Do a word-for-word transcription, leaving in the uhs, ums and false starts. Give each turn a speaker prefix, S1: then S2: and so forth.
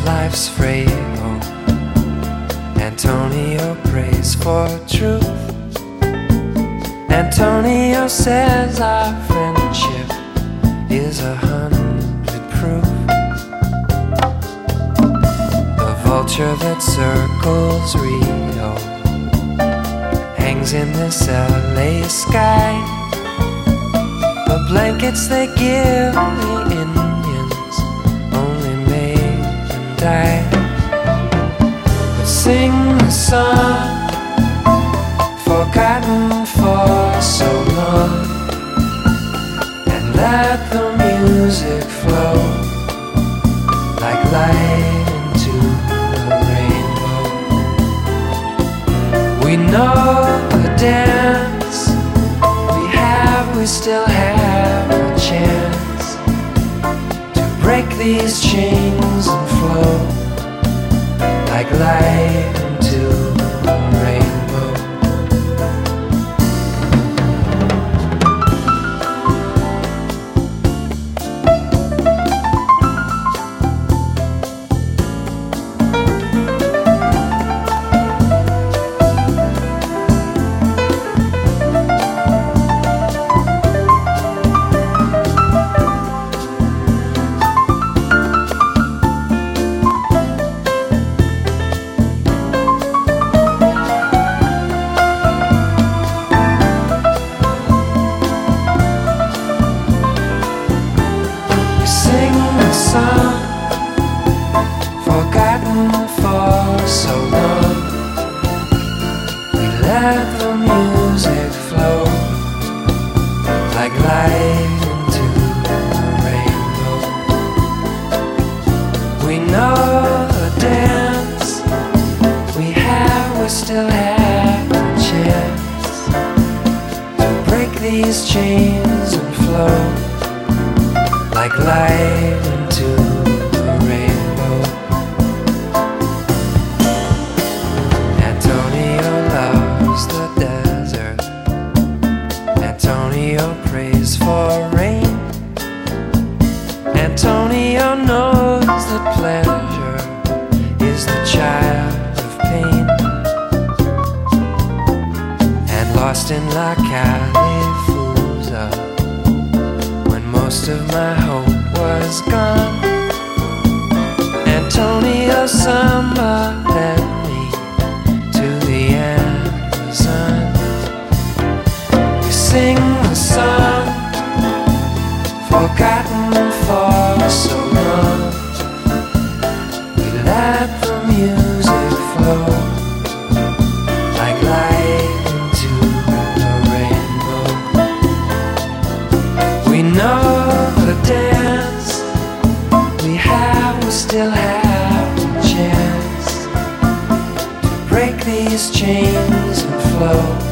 S1: life's frail. Antonio prays for truth. Antonio says our friendship is a hundred proof. The vulture that circles Rio hangs in this L A sky. The blankets they give the Indians only made them die. But sing the song forgotten for so long, and let the music flow like light into the rainbow. We know the dance, we have, we still have a chance to break these chains and flow like light into the rainbow. Forgotten for so long, we let the music flow like light into the rainbow. We know the dance, we have, we still have a chance to break these chains and flow like light into the rainbow. Antonio loves the desert. Antonio prays for rain. Antonio knows that pleasure is the child of pain. And lost in La Califusa, most of my hope was gone, Antonio Samba led me to the Amazon. We sing the song forgotten for so long. We let the music flow like light into the rainbow. We know the dance, we have, we still have a chance to break these chains and flow